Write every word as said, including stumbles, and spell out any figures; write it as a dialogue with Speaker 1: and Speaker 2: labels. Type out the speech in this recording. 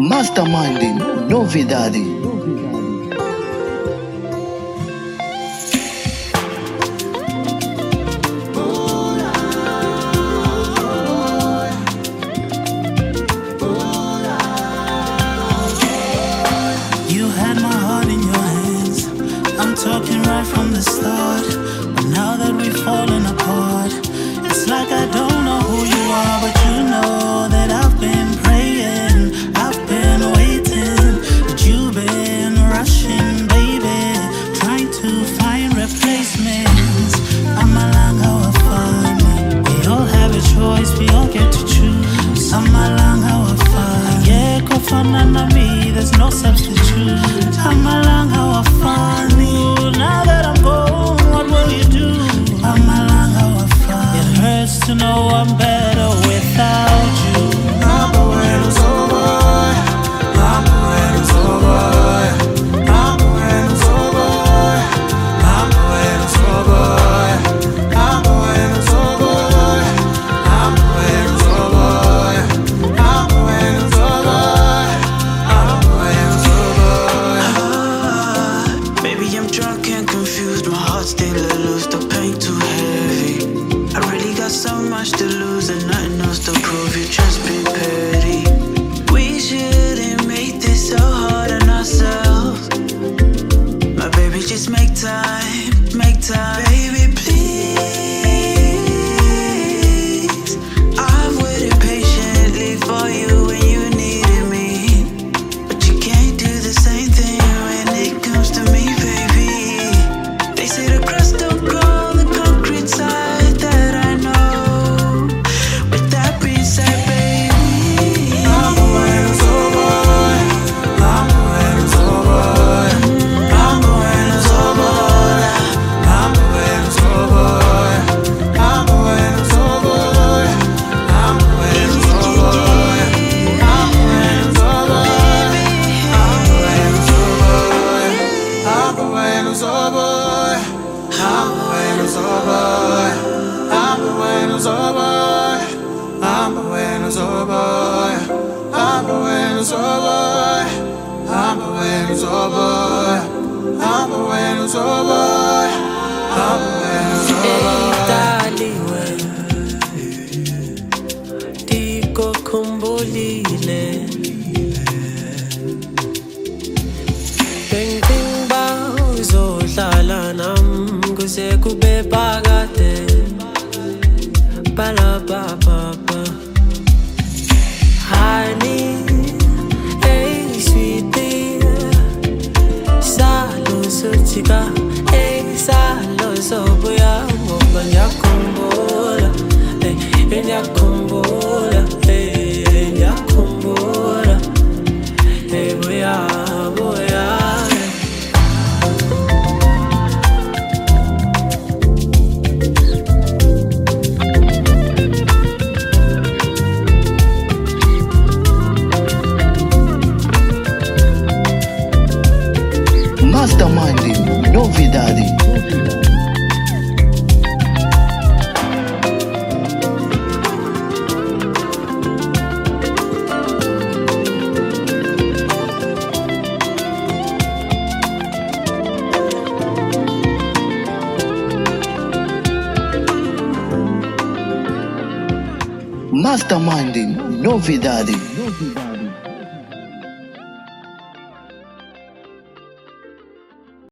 Speaker 1: Masterminding novidade.
Speaker 2: You had my heart in your hands. I'm talking right from the start. But now that we've fallen apart, it's like I don't know who you are, but you know that I've been praying, I've been waiting, that you've been rushing, baby, trying to find replacements. I'm a long how fun. We all have a choice, we all get to choose. I'm a long how fun. Yeah, go fun under me, there's no substitute. I'm a long how fun. Now that I'm gone, what will you do? I'm a long how fun. It hurts to know I'm better without you. I'm a bueno sober. I'm a bueno sober. I'm a bueno sober. I'm a bueno sober. I'm a bueno sober. I'm a bueno sober. I'm a bueno sober. I'm a bueno sober. Baby, I'm drunk and confused. My heart's still loose. The pain too heavy. I really got so much to lose and nothing else to prove. You just been petty. We shouldn't make this so hard on ourselves. My baby, just make time, make time. Baby, please. I've waited patiently for you when you needed me, but you can't do the same thing when it comes to me, baby. They say the crust don't grow on the concrete side, that I know. With that being said, baby, I'm a bueno sober. I'm a bueno sober. I'm a bueno sober. I'm a bueno sober. I'm a bueno sober. I'm a bueno sober. I'm a bueno sober. I'm a bueno sober. I'm a bueno sober. I'm a bueno sober. I'm a bueno sober. I'm a bueno sober. I'm a bueno sober. I'm a bueno sober. I'm a bueno sober. I'm a bueno sober.
Speaker 3: Daliwe Diko kumbulile Bengting ba uzodlala nam kuze kube phakade Bala ba ba ba Honey, hey sweetie Salo sotika, hey salo sobuya Ngoba ngiyakumbula, hey ngiyakumbula, hey ngiyakumbula Hey buya, buya
Speaker 1: Masterminding novidade. Masterminding novidade.